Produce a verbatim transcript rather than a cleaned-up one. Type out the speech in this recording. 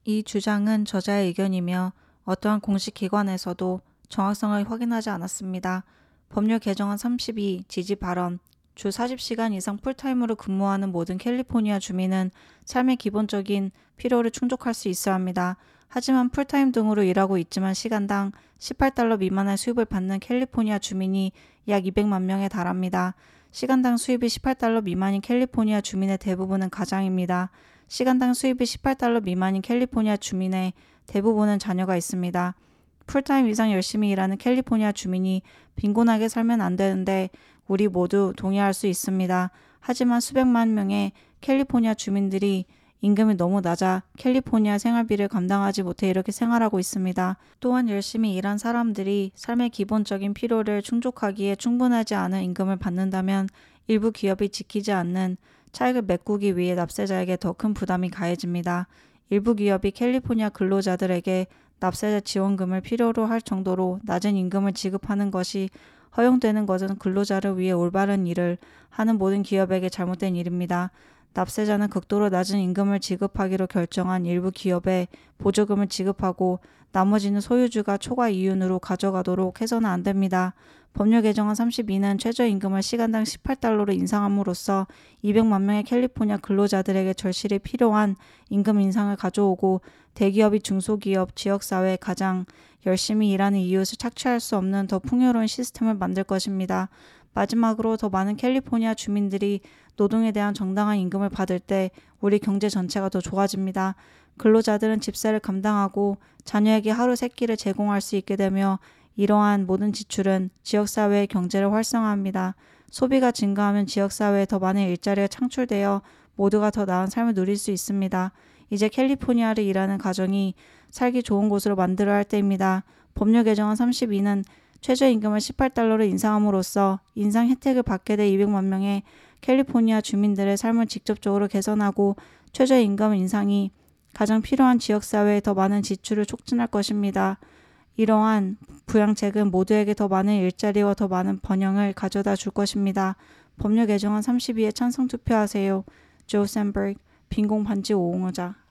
이 주장은 저자의 의견이며 어떠한 공식 기관에서도 정확성을 확인하지 않았습니다. 법률 개정안 삼십이 지지 발언. 주 사십 시간 이상 풀타임으로 근무하는 모든 캘리포니아 주민은 삶의 기본적인 필요를 충족할 수 있어야 합니다. 하지만 풀타임 등으로 일하고 있지만 시간당 십팔 달러 미만의 수입을 받는 캘리포니아 주민이 약 이백만 명에 달합니다. 시간당 수입이 십팔 달러 미만인 캘리포니아 주민의 대부분은 가장입니다. 시간당 수입이 십팔 달러 미만인 캘리포니아 주민의 대부분은 자녀가 있습니다. 풀타임 이상 열심히 일하는 캘리포니아 주민이 빈곤하게 살면 안 되는데 우리 모두 동의할 수 있습니다. 하지만 수백만 명의 캘리포니아 주민들이 임금이 너무 낮아 캘리포니아 생활비를 감당하지 못해 이렇게 생활하고 있습니다. 또한 열심히 일한 사람들이 삶의 기본적인 필요를 충족하기에 충분하지 않은 임금을 받는다면 일부 기업이 지키지 않는 차익을 메꾸기 위해 납세자에게 더 큰 부담이 가해집니다. 일부 기업이 캘리포니아 근로자들에게 납세자 지원금을 필요로 할 정도로 낮은 임금을 지급하는 것이 허용되는 것은 근로자를 위해 올바른 일을 하는 모든 기업에게 잘못된 일입니다. 납세자는 극도로 낮은 임금을 지급하기로 결정한 일부 기업에 보조금을 지급하고 나머지는 소유주가 초과 이윤으로 가져가도록 해서는 안 됩니다. 법률 개정안 삼십이는 최저임금을 시간당 십팔 달러로 인상함으로써 이백만 명의 캘리포니아 근로자들에게 절실히 필요한 임금 인상을 가져오고 대기업이 중소기업, 지역사회, 가장 열심히 일하는 이웃을 착취할 수 없는 더 풍요로운 시스템을 만들 것입니다. 마지막으로 더 많은 캘리포니아 주민들이 노동에 대한 정당한 임금을 받을 때 우리 경제 전체가 더 좋아집니다. 근로자들은 집세를 감당하고 자녀에게 하루 세 끼를 제공할 수 있게 되며 이러한 모든 지출은 지역사회의 경제를 활성화합니다. 소비가 증가하면 지역사회에 더 많은 일자리가 창출되어 모두가 더 나은 삶을 누릴 수 있습니다. 이제 캘리포니아를 일하는 가정이 살기 좋은 곳으로 만들어야 할 때입니다. 법률 개정안 삼십이는 최저임금을 십팔 달러로 인상함으로써 인상 혜택을 받게 될 이백만 명의 캘리포니아 주민들의 삶을 직접적으로 개선하고 최저임금 인상이 가장 필요한 지역사회에 더 많은 지출을 촉진할 것입니다. 이러한 부양책은 모두에게 더 많은 일자리와 더 많은 번영을 가져다 줄 것입니다. 법률 개정안 삼십이에 찬성 투표하세요. 조 샌버그, 빈곤 반지 옹호자.